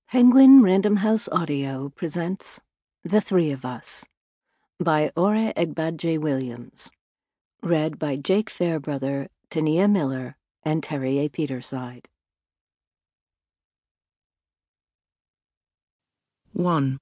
Penguin Random House Audio presents The Three of Us by Ore Egbadje Williams. Read by Jake Fairbrother, Tania Miller, and Terry A. Peterside. 1.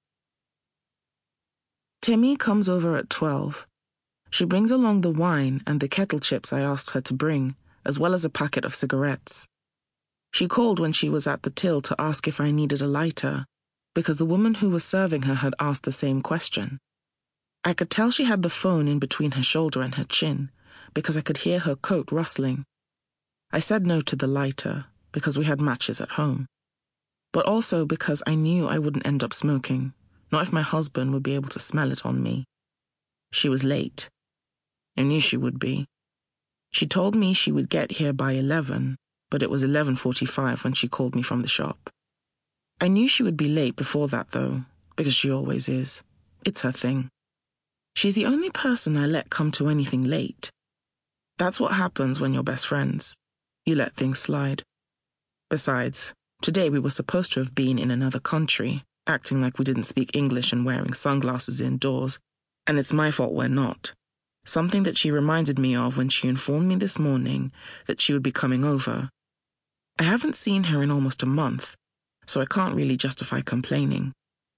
Temi comes over at 12. She brings along the wine and the kettle chips I asked her to bring, as well as a packet of cigarettes. She called when she was at the till to ask if I needed a lighter, because the woman who was serving her had asked the same question. I could tell she had the phone in between her shoulder and her chin, because I could hear her coat rustling. I said no to the lighter, because we had matches at home, but also because I knew I wouldn't end up smoking, not if my husband would be able to smell it on me. She was late. I knew she would be. She told me she would get here by 11, but it was 11:45 when she called me from the shop. I knew she would be late before that, though, because she always is. It's her thing. She's the only person I let come to anything late. That's what happens when you're best friends. You let things slide. Besides, today we were supposed to have been in another country, acting like we didn't speak English and wearing sunglasses indoors, and it's my fault we're not. Something that she reminded me of when she informed me this morning that she would be coming over. I haven't seen her in almost a month, so I can't really justify complaining.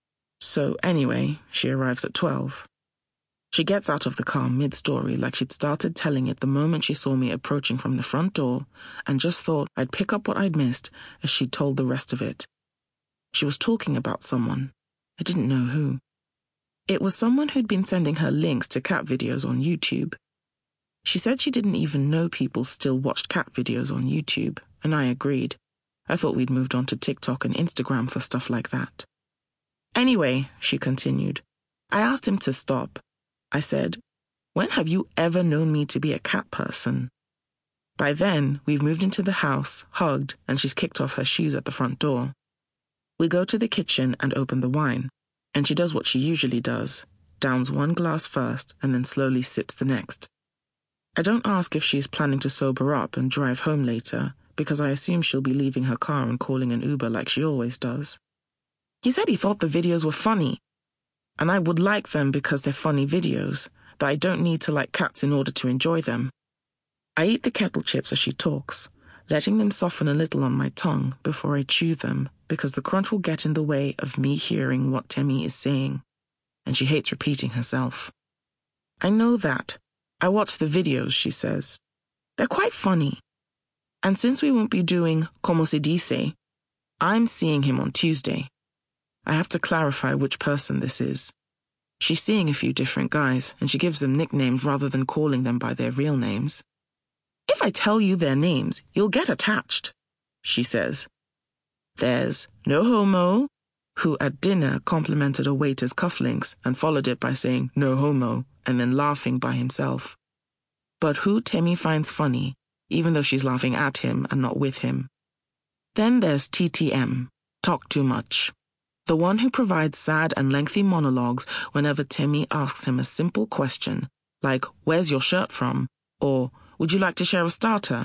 So anyway, she arrives at 12. She gets out of the car mid-story like she'd started telling it the moment she saw me approaching from the front door and just thought I'd pick up what I'd missed as she'd told the rest of it. She was talking about someone. I didn't know who. It was someone who'd been sending her links to cat videos on YouTube. She said she didn't even know people still watched cat videos on YouTube, and I agreed. I thought we'd moved on to TikTok and Instagram for stuff like that. Anyway, she continued, I asked him to stop. I said, when have you ever known me to be a cat person? By then, we've moved into the house, hugged, and she's kicked off her shoes at the front door. We go to the kitchen and open the wine, and she does what she usually does, downs one glass first and then slowly sips the next. I don't ask if she's planning to sober up and drive home later, because I assume she'll be leaving her car and calling an Uber like she always does. He said he thought the videos were funny, and I would like them because they're funny videos, that I don't need to like cats in order to enjoy them. I eat the kettle chips as she talks, letting them soften a little on my tongue before I chew them, because the crunch will get in the way of me hearing what Temi is saying, and she hates repeating herself. I know that. I watch the videos, she says. They're quite funny. And since we won't be doing Como se dice, I'm seeing him on Tuesday. I have to clarify which person this is. She's seeing a few different guys, and she gives them nicknames rather than calling them by their real names. If I tell you their names, you'll get attached, she says. There's No Homo, who at dinner complimented a waiter's cufflinks and followed it by saying no homo and then laughing by himself. But who Temi finds funny, even though she's laughing at him and not with him. Then there's TTM, Talk Too Much, the one who provides sad and lengthy monologues whenever Temi asks him a simple question, like, where's your shirt from? Or, would you like to share a starter?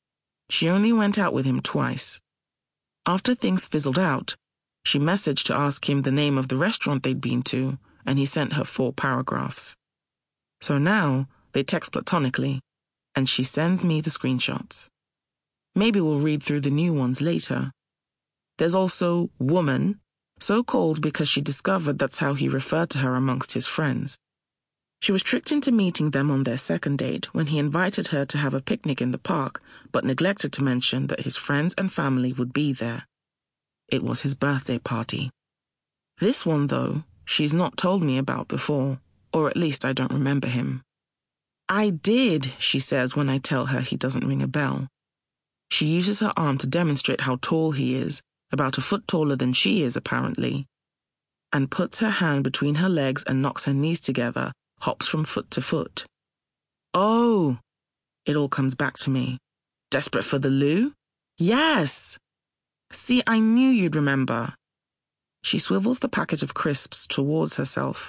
She only went out with him twice. After things fizzled out, she messaged to ask him the name of the restaurant they'd been to, and he sent her 4 paragraphs. So now, they text platonically, and she sends me the screenshots. Maybe we'll read through the new ones later. There's also Woman, so called because she discovered that's how he referred to her amongst his friends. She was tricked into meeting them on their second date when he invited her to have a picnic in the park, but neglected to mention that his friends and family would be there. It was his birthday party. This one, though, she's not told me about before, or at least I don't remember him. I did, she says when I tell her he doesn't ring a bell. She uses her arm to demonstrate how tall he is, about a foot taller than she is apparently, and puts her hand between her legs and knocks her knees together, hops from foot to foot. Oh, it all comes back to me. Desperate for the loo? Yes! See, I knew you'd remember. She swivels the packet of crisps towards herself.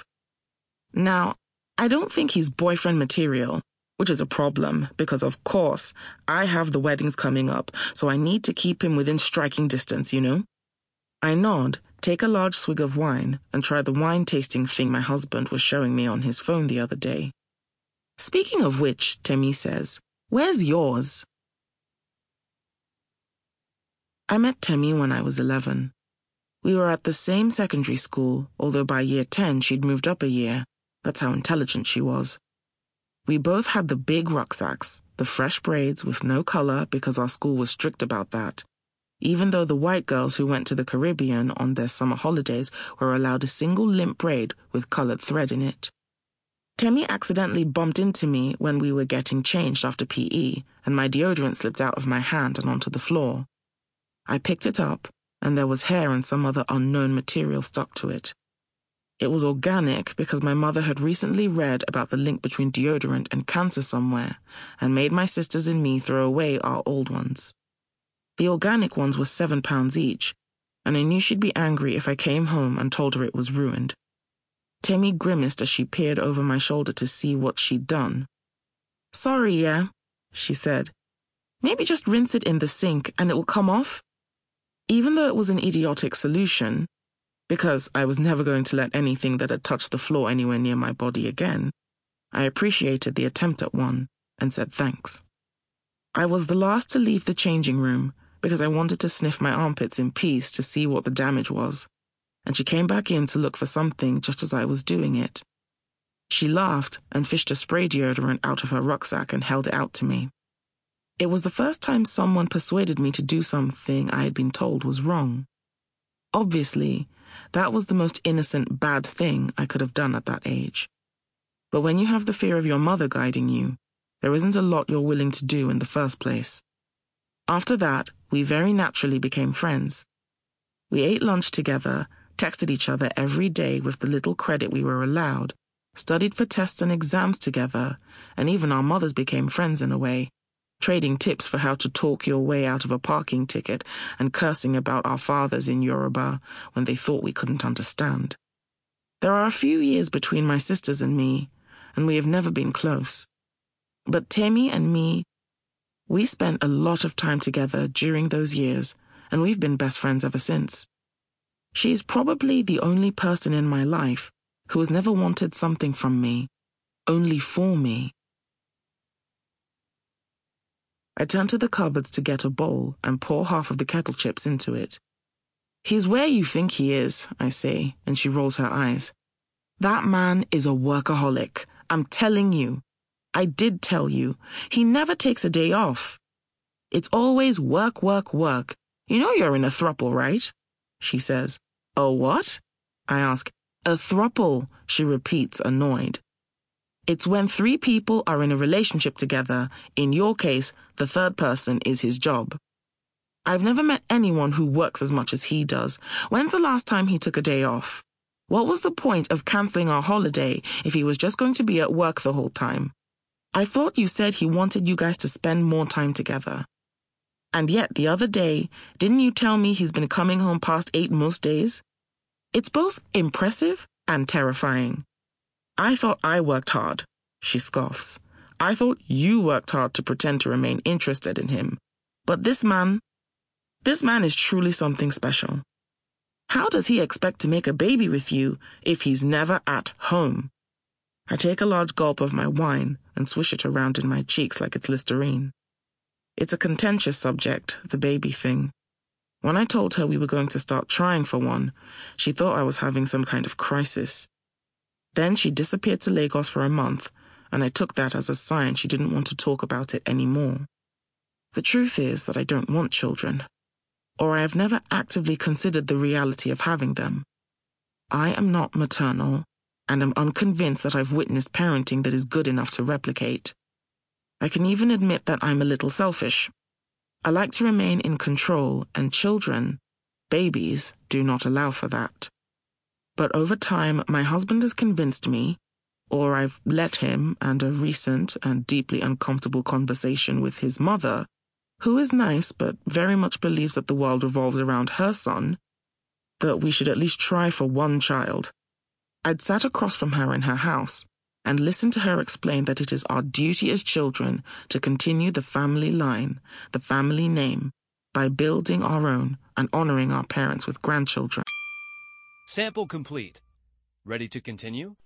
Now, I don't think he's boyfriend material, which is a problem because, of course, I have the weddings coming up, so I need to keep him within striking distance, you know? I nod take a large swig of wine, and try the wine tasting thing my husband was showing me on his phone the other day. Speaking of which, Temi says, "Where's yours?" I met Temi when I was 11. We were at the same secondary school, although by year 10 she'd moved up a year. That's how intelligent she was. We both had the big rucksacks, the fresh braids with no color because our school was strict about that, even though the white girls who went to the Caribbean on their summer holidays were allowed a single limp braid with colored thread in it. Temi accidentally bumped into me when we were getting changed after PE, and my deodorant slipped out of my hand and onto the floor. I picked it up, and there was hair and some other unknown material stuck to it. It was organic because my mother had recently read about the link between deodorant and cancer somewhere, and made my sisters and me throw away our old ones. The organic ones were £7 each, and I knew she'd be angry if I came home and told her it was ruined. Temi grimaced as she peered over my shoulder to see what she'd done. "Sorry, yeah," she said. "Maybe just rinse it in the sink and it will come off." Even though it was an idiotic solution, because I was never going to let anything that had touched the floor anywhere near my body again, I appreciated the attempt at one and said thanks. I was the last to leave the changing room because I wanted to sniff my armpits in peace to see what the damage was, and she came back in to look for something just as I was doing it. She laughed and fished a spray deodorant out of her rucksack and held it out to me. It was the first time someone persuaded me to do something I had been told was wrong. Obviously, that was the most innocent bad thing I could have done at that age. But when you have the fear of your mother guiding you, there isn't a lot you're willing to do in the first place. After that, we very naturally became friends. We ate lunch together, texted each other every day with the little credit we were allowed, studied for tests and exams together, and even our mothers became friends in a way, trading tips for how to talk your way out of a parking ticket and cursing about our fathers in Yoruba when they thought we couldn't understand. There are a few years between my sisters and me, and we have never been close. But Temi and me, we spent a lot of time together during those years, and we've been best friends ever since. She is probably the only person in my life who has never wanted something from me, only for me. I turn to the cupboards to get a bowl and pour half of the kettle chips into it. "He's where you think he is," I say, and she rolls her eyes. "That man is a workaholic. I'm telling you. I did tell you. He never takes a day off. It's always work, work, work. You know you're in a throuple, right?" She says. "A what?" I ask. "A throuple," she repeats, annoyed. It's when 3 people are in a relationship together. In your case, the third person is his job. I've never met anyone who works as much as he does. When's the last time he took a day off? What was the point of cancelling our holiday if he was just going to be at work the whole time? I thought you said he wanted you guys to spend more time together. And yet the other day, didn't you tell me he's been coming home past 8 most days? It's both impressive and terrifying. I thought I worked hard, she scoffs. I thought you worked hard to pretend to remain interested in him. But this man is truly something special. How does he expect to make a baby with you if he's never at home? I take a large gulp of my wine and swish it around in my cheeks like it's Listerine. It's a contentious subject, the baby thing. When I told her we were going to start trying for one, she thought I was having some kind of crisis. Then she disappeared to Lagos for a month, and I took that as a sign she didn't want to talk about it anymore. The truth is that I don't want children, or I have never actively considered the reality of having them. I am not maternal, and am unconvinced that I've witnessed parenting that is good enough to replicate. I can even admit that I'm a little selfish. I like to remain in control, and children, babies, do not allow for that. But over time, my husband has convinced me, or I've let him, and a recent and deeply uncomfortable conversation with his mother, who is nice but very much believes that the world revolves around her son, that we should at least try for one child. I'd sat across from her in her house and listened to her explain that it is our duty as children to continue the family line, the family name, by building our own and honoring our parents with grandchildren. Sample complete. Ready to continue?